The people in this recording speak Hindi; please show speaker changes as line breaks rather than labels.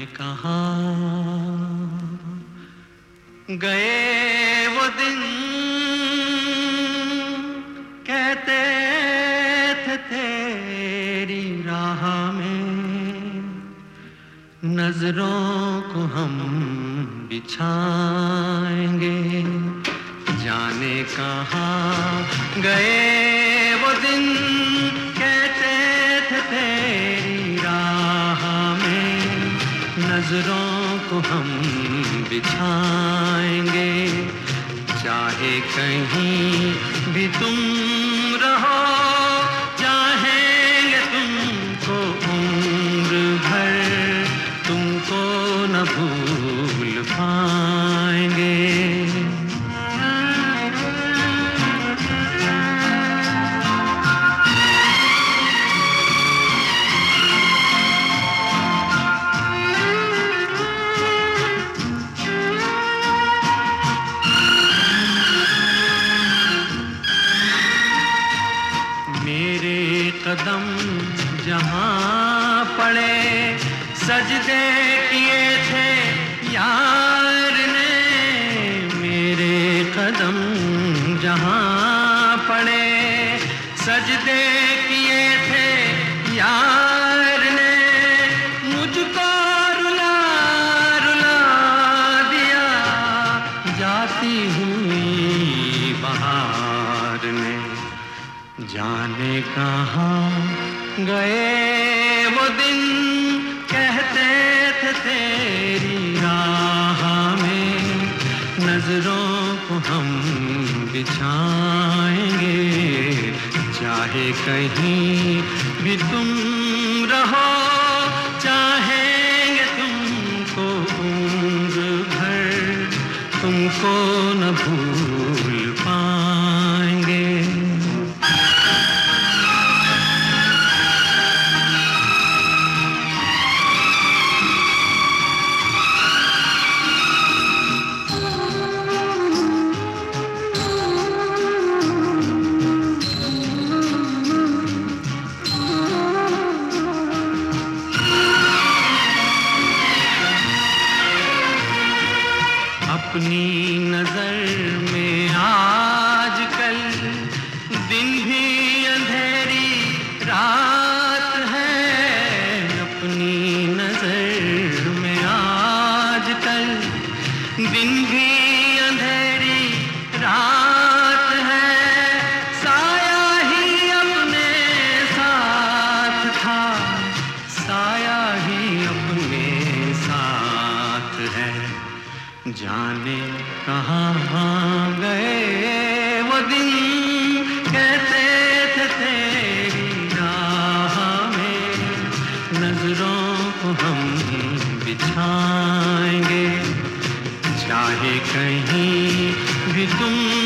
कहाँ गए वो दिन, कहते थे तेरी राह में नजरों को हम बिछाएंगे। जाने कहाँ गए वो दिन, कहते थे तेरी राह में नजरों को हम बिछाएंगे। चाहे कहीं भी तुम रहो, चाहेंगे तुमको उम्र भर, तुमको न भूल पाएंगे। कदम जहाँ पड़े सजदे किए थे यार ने, मेरे कदम जहाँ पड़े सजदे किए थे यार ने, मुझको रुला रुला दिया जाती हुई बहार ने। जाने कहाँ गए वो दिन, कहते थे तेरी राह में नजरों को हम बिछाएंगे। चाहे कहीं भी तुम रहो, चाहेंगे तुमको उम्र भर, तुमको न भूल पाएंगे। अपनी नजर में आजकल दिन भी अंधेरी रात है। अपनी नजर में आजकल दिन भी अंधेरी रात है। साया ही अपने साथ था, साया ही अपने साथ है। जाने कहाँ गए वो दिन, कहते थे तेरी राह में नजरों को हम बिछाएंगे। चाहे कहीं भी तुम